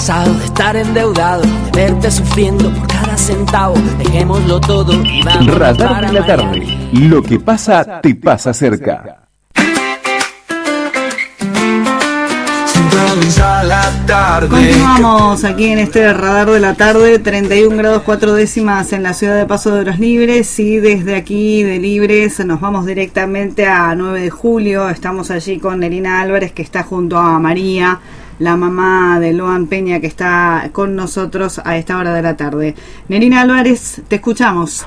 cansado de estar endeudado, de verte sufriendo por cada centavo. Dejémoslo todo y vamos Radar de la tarde. Lo que pasa, te pasa cerca. La tarde. Continuamos aquí en este radar de la tarde, 31 grados 4 décimas en la ciudad de Paso de los Libres, y desde aquí de Libres nos vamos directamente a 9 de julio. Estamos allí con Nerina Álvarez, que está junto a María, la mamá de Loan Peña, que está con nosotros a esta hora de la tarde. Nerina Álvarez, te escuchamos.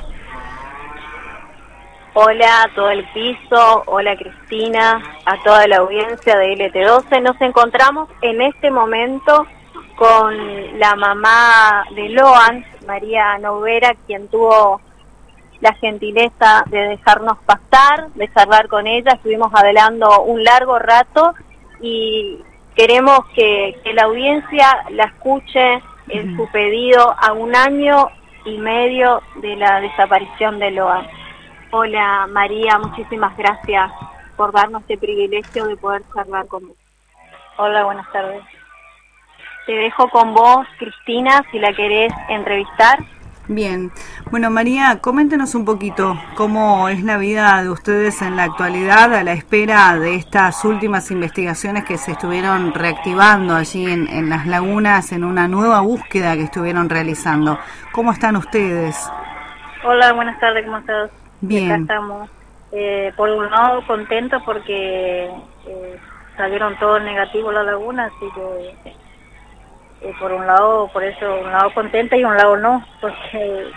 Hola a todo el piso, hola Cristina, a toda la audiencia de LT12. Nos encontramos en este momento con la mamá de Loan, María Noguera, quien tuvo la gentileza de dejarnos pasar, de charlar con ella. Estuvimos hablando un largo rato y queremos que la audiencia la escuche en su pedido a 1 año y medio de la desaparición de Loan. Hola María, muchísimas gracias por darnos este privilegio de poder charlar con vos. Hola, buenas tardes. Te dejo con vos, Cristina, si la querés entrevistar. Bien, bueno María, coméntenos un poquito cómo es la vida de ustedes en la actualidad a la espera de estas últimas investigaciones que se estuvieron reactivando allí en las lagunas, en una nueva búsqueda que estuvieron realizando. ¿Cómo están ustedes? Hola, buenas tardes, ¿cómo estás? Bien. Acá estamos, por un lado contentos porque salieron todos negativos la laguna, así que por un lado contenta y un lado no, porque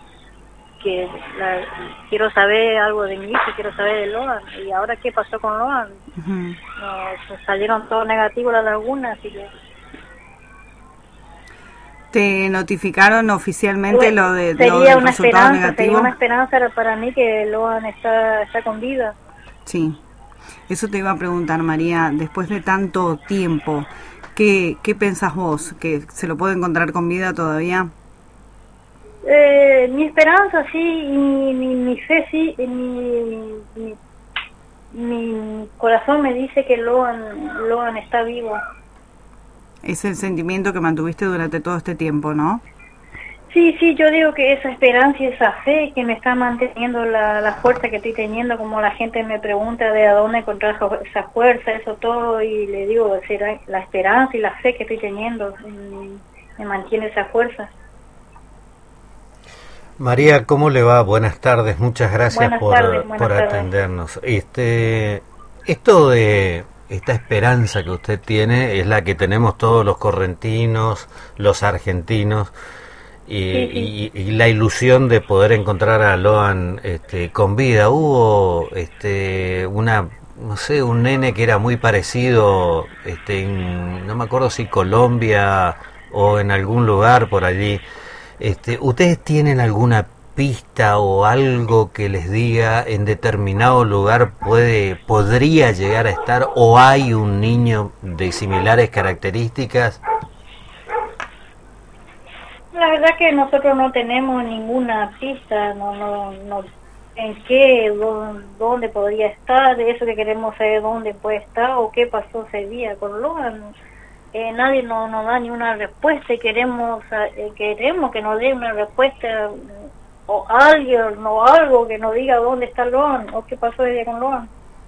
quiero saber algo de mi hijo, quiero saber de Loan, y ahora qué pasó con Loan. Salieron todos negativos la laguna, así que... ¿Te notificaron oficialmente lo del resultado negativo? Sería una esperanza para mí que Loan está con vida. Sí, eso te iba a preguntar, María, después de tanto tiempo, ¿qué pensás vos? ¿Que se lo puede encontrar con vida todavía? Mi esperanza sí, y mi fe sí, mi corazón me dice que Loan está vivo. Es el sentimiento que mantuviste durante todo este tiempo, ¿no? Sí, yo digo que esa esperanza y esa fe que me está manteniendo la fuerza que estoy teniendo, como la gente me pregunta de a dónde encontrar esa fuerza, eso todo, y le digo, la esperanza y la fe que estoy teniendo me mantiene esa fuerza. María, ¿cómo le va? Buenas tardes, muchas gracias por atendernos. Esto de... Esta esperanza que usted tiene es la que tenemos todos los correntinos, los argentinos, y la ilusión de poder encontrar a Loan con vida. Hubo un nene que era muy parecido, no me acuerdo si Colombia o en algún lugar por allí. ¿Ustedes tienen alguna pista o algo que les diga en determinado lugar podría llegar a estar, o hay un niño de similares características? La verdad que nosotros no tenemos ninguna pista, no en qué, dónde podría estar, de eso que queremos saber dónde puede estar o qué pasó ese día con Loan. Nadie nos da ni una respuesta y queremos que nos dé una respuesta, o alguien o algo que nos diga dónde está Loan o qué pasó ese día con Loan.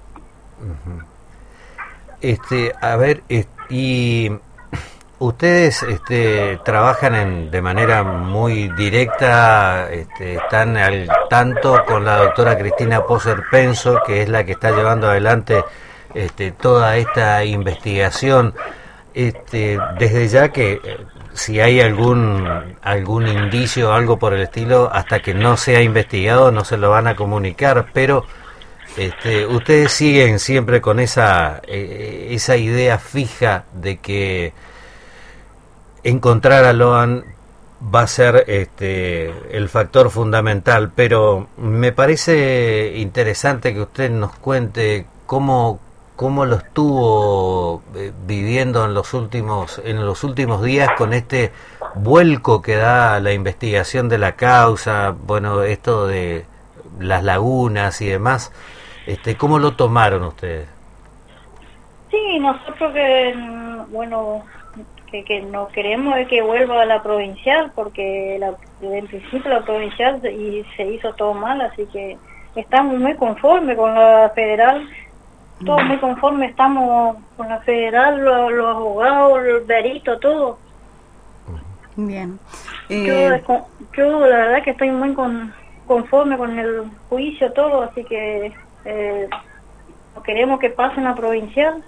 A ver, y ustedes trabajan de manera muy directa, están al tanto con la doctora Cristina Poser Penso, que es la que está llevando adelante toda esta investigación. Desde ya que si hay algún indicio o algo por el estilo, hasta que no sea investigado no se lo van a comunicar, pero ustedes siguen siempre con esa idea fija de que encontrar a Loan va a ser el factor fundamental. Pero me parece interesante que usted nos cuente cómo lo estuvo viviendo en los últimos días con este vuelco que da la investigación de la causa, bueno, esto de las lagunas y demás. ¿Cómo lo tomaron ustedes? Sí, nosotros que no queremos es que vuelva a la provincial, porque en principio la provincial y se hizo todo mal, así que estamos muy conformes con la federal, todos muy conformes estamos con la federal, los abogados, el verito, todo. Bien. Yo la verdad que estoy muy conforme con el juicio, todo, así que no queremos que pase en la provincial.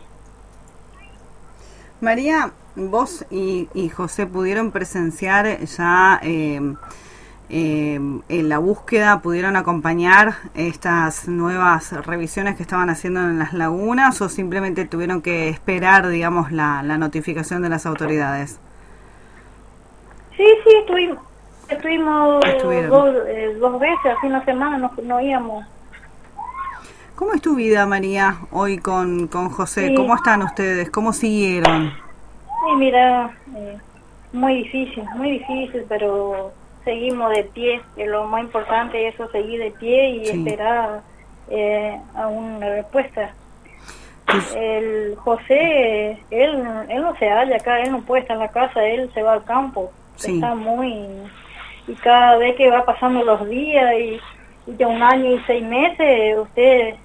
María, vos y José pudieron presenciar ya en la búsqueda, pudieron acompañar estas nuevas revisiones que estaban haciendo en las lagunas, o simplemente tuvieron que esperar, digamos, la notificación de las autoridades. Sí, estuvimos dos veces, hace una semana no íbamos. ¿Cómo es tu vida, María, hoy con José? Sí. ¿Cómo están ustedes? ¿Cómo siguieron? Sí, mira, muy difícil, pero seguimos de pie, que lo más importante es eso, seguir de pie y esperar a una respuesta. El José, él no se halla acá, él no puede estar en la casa, él se va al campo, está y cada vez que va pasando los días y de 1 año y 6 meses, usted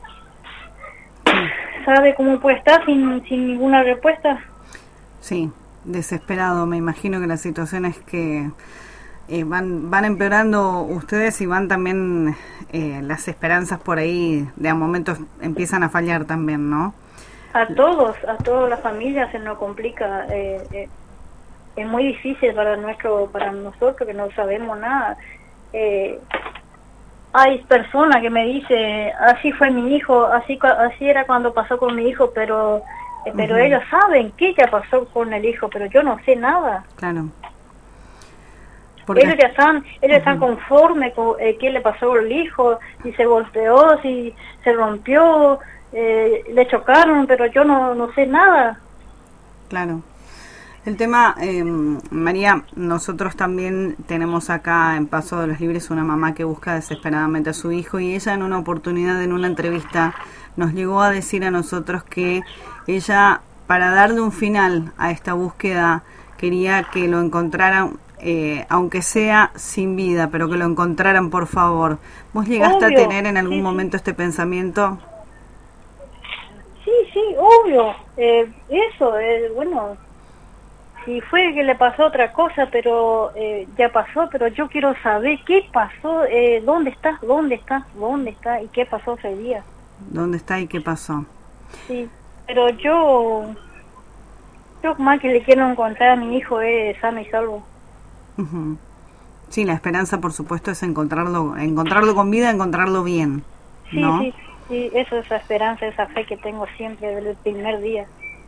sabe cómo puede estar sin ninguna respuesta. Sí, desesperado. Me imagino que la situación es que van empeorando ustedes y van también las esperanzas por ahí de a momentos empiezan a fallar también, ¿no? A todas las familias se nos complica. Es muy difícil para nosotros que no sabemos nada. Hay personas que me dicen, así fue mi hijo, así era cuando pasó con mi hijo, pero ellos saben qué ya pasó con el hijo, pero yo no sé nada. Claro. Ellos están conformes con qué le pasó al hijo, si se golpeó, si se rompió, le chocaron, pero yo no sé nada. Claro. El tema, María, nosotros también tenemos acá en Paso de los Libres una mamá que busca desesperadamente a su hijo, y ella en una oportunidad, en una entrevista, nos llegó a decir a nosotros que ella, para darle un final a esta búsqueda, quería que lo encontraran, aunque sea sin vida, pero que lo encontraran, por favor. ¿Vos llegaste a tener en algún momento este pensamiento? Sí, obvio. Bueno, si fue que le pasó otra cosa, pero ya pasó, pero yo quiero saber qué pasó, dónde está y qué pasó ese día. ¿Dónde está y qué pasó? Sí, pero yo más que le quiero encontrar a mi hijo es sano y salvo. Uh-huh. Sí, la esperanza, por supuesto, es encontrarlo con vida, encontrarlo bien, ¿no? Sí, eso es la esperanza, esa fe que tengo siempre desde el primer día.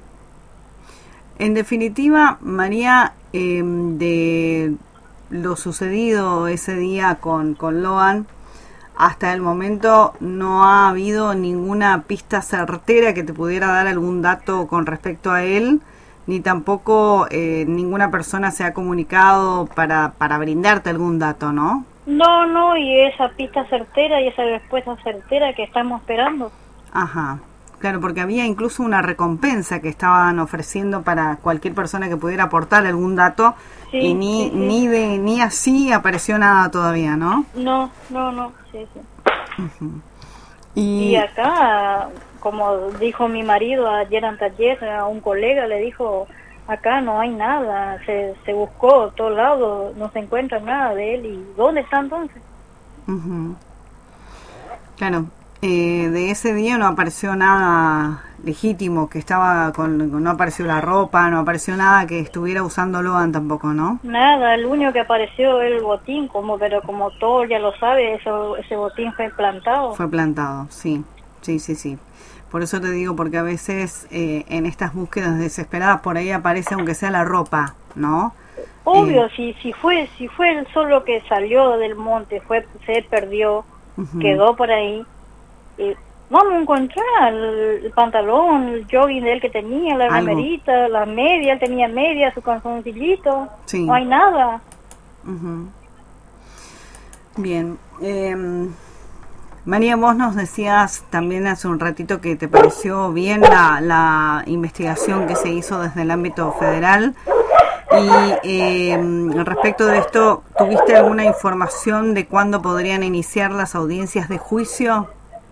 En definitiva, María, de lo sucedido ese día con Loan, hasta el momento no ha habido ninguna pista certera que te pudiera dar algún dato con respecto a él, ni tampoco ninguna persona se ha comunicado para brindarte algún dato, ¿no? No, y esa pista certera y esa respuesta certera que estamos esperando. Ajá. Claro, porque había incluso una recompensa que estaban ofreciendo para cualquier persona que pudiera aportar algún dato, y ni así apareció nada todavía, ¿no? No, sí. Uh-huh. Y acá, como dijo mi marido ayer a un colega le dijo, acá no hay nada, se buscó a todos lados, no se encuentra nada de él, ¿y dónde está entonces? Uh-huh. Claro. De ese día no apareció nada legítimo, que estaba no apareció la ropa, no apareció nada que estuviera usando Loan tampoco, ¿no? Nada, el único que apareció es el botín, pero como todo ya lo sabe, ese botín fue plantado. Fue plantado, sí. Por eso te digo, porque a veces en estas búsquedas desesperadas por ahí aparece aunque sea la ropa, ¿no? Obvio, si fue el solo que salió del monte, se perdió, uh-huh, quedó por ahí. Vamos a encontrar el pantalón, el jogging de él que tenía, la remerita, la media, él tenía media, su calzoncillito, no hay nada. Uh-huh. Bien, María, vos nos decías también hace un ratito que te pareció bien la investigación que se hizo desde el ámbito federal. Y respecto de esto, ¿tuviste alguna información de cuándo podrían iniciar las audiencias de juicio?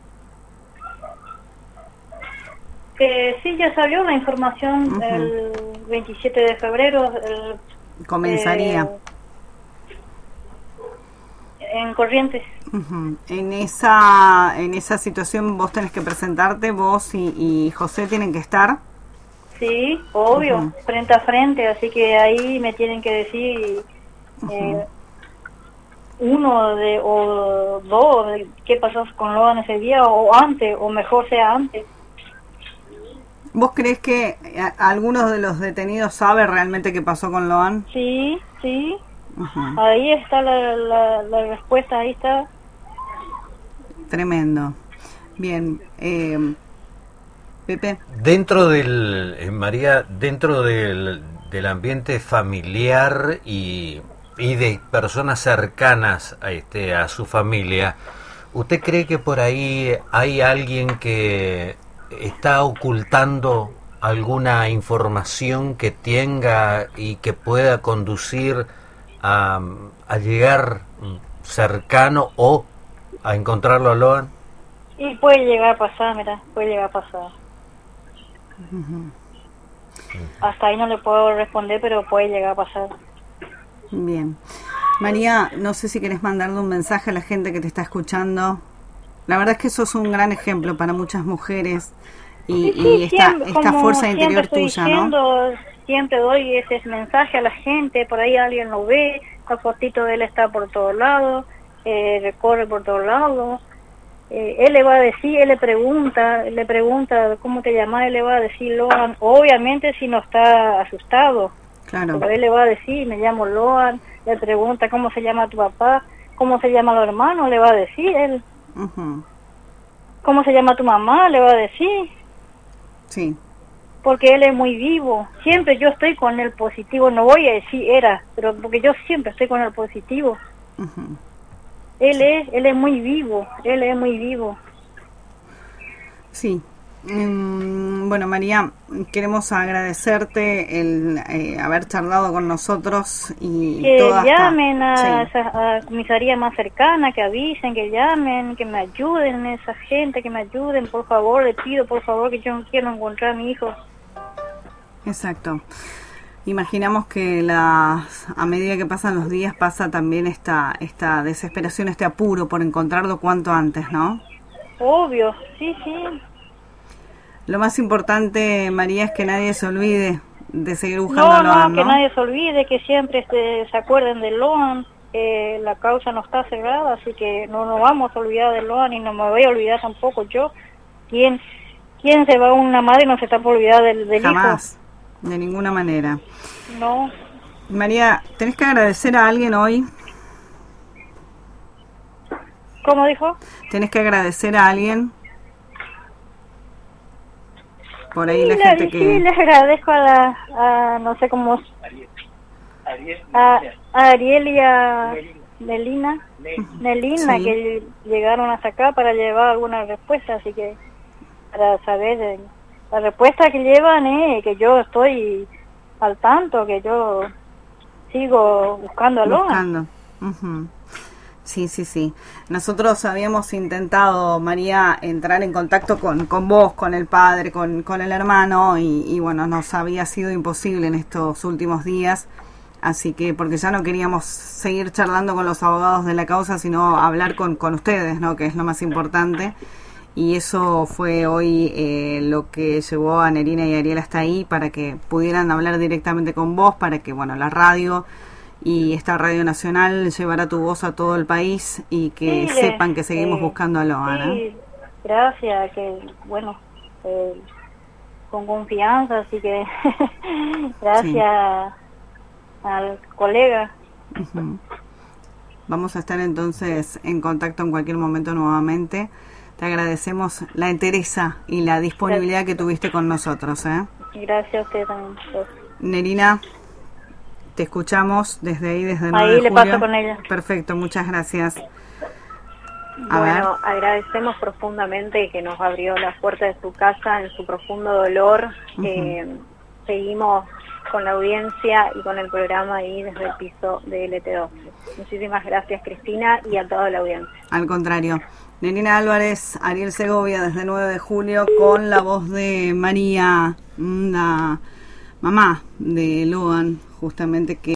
Sí, ya salió la información el 27 de febrero. Comenzaría. En Corrientes. En esa situación vos tenés que presentarte, vos y José tienen que estar. Sí, obvio, frente a frente, así que ahí me tienen que decir uno o dos de qué pasó con Loan ese día, o antes, o mejor sea antes. ¿Vos crees que algunos de los detenidos sabe realmente qué pasó con Loan? Sí. Ahí está la respuesta, ahí está. Tremendo. Bien, Pepe. Dentro María, dentro del ambiente familiar y de personas cercanas a su familia, ¿usted cree que por ahí hay alguien que está ocultando alguna información que tenga y que pueda conducir a llegar cercano o a encontrarlo a Loan? Y puede llegar a pasar, puede llegar a pasar. Hasta ahí no le puedo responder, pero puede llegar a pasar. Bien. María, no sé si querés mandarle un mensaje a la gente que te está escuchando. La verdad es que sos un gran ejemplo para muchas mujeres y esta fuerza interior tuya, ¿no? Siempre doy ese mensaje a la gente, por ahí alguien lo ve, la fotito de él está por todos lados, recorre por todos lados. Él le va a decir, él le pregunta ¿cómo te llamas? Él le va a decir Loan, obviamente si no está asustado. Claro. Pero él le va a decir, me llamo Loan, le pregunta cómo se llama tu papá, cómo se llama los hermanos, le va a decir él. ¿Cómo se llama tu mamá? Le va a decir. Sí. Porque él es muy vivo. Siempre yo estoy con el positivo. No voy a decir pero porque yo siempre estoy con el positivo. Él es muy vivo. Él es muy vivo. Sí. Bueno, María, queremos agradecerte el haber charlado con nosotros y que llamen a esa comisaría más cercana, que avisen, que llamen, que me ayuden, esa gente, que me ayuden, por favor, le pido, por favor, que yo no quiero encontrar a mi hijo. Exacto. Imaginamos que a medida que pasan los días pasa también esta desesperación, este apuro por encontrarlo cuanto antes, ¿no? Obvio, sí. Lo más importante, María, es que nadie se olvide de seguir buscando a Loan, ¿no? Que nadie se olvide, que siempre se acuerden de Loan. La causa no está cerrada, así que no nos vamos a olvidar de Loan y no me voy a olvidar tampoco yo. ¿Quién se va a una madre y no se está por olvidar del Jamás, hijo? De ninguna manera. No. María, ¿tenés que agradecer a alguien hoy? ¿Cómo dijo? ¿Tenés que agradecer a alguien? Por ahí la gente que... Sí, les agradezco a no sé cómo... A Ariel y a Nelina, sí, que llegaron hasta acá para llevar alguna respuesta, así que para saber la respuesta que llevan es que yo estoy al tanto, que yo sigo buscando a Loan. Sí. Nosotros habíamos intentado, María, entrar en contacto con vos, con el padre, con el hermano, y bueno, nos había sido imposible en estos últimos días, así que porque ya no queríamos seguir charlando con los abogados de la causa, sino hablar con ustedes, ¿no? Que es lo más importante, y eso fue hoy lo que llevó a Nerina y a Ariel hasta ahí, para que pudieran hablar directamente con vos, para que, bueno, la radio y esta Radio Nacional llevará tu voz a todo el país y que sepan que seguimos buscando a Loan. Sí, gracias, que bueno, con confianza, así que gracias al colega. Vamos a estar entonces en contacto en cualquier momento nuevamente. Te agradecemos la entereza y la disponibilidad que tuviste con nosotros. Gracias a usted también. Nerina, te escuchamos desde ahí, desde 9 de julio. Ahí le paso con ella. Perfecto, muchas gracias. Bueno, agradecemos profundamente que nos abrió las puertas de su casa en su profundo dolor. Seguimos con la audiencia y con el programa ahí desde el piso de LT12. Muchísimas gracias, Cristina, y a toda la audiencia. Al contrario. Nenina Álvarez, Ariel Segovia, desde 9 de julio, con la voz de María, la mamá de Loan, justamente, que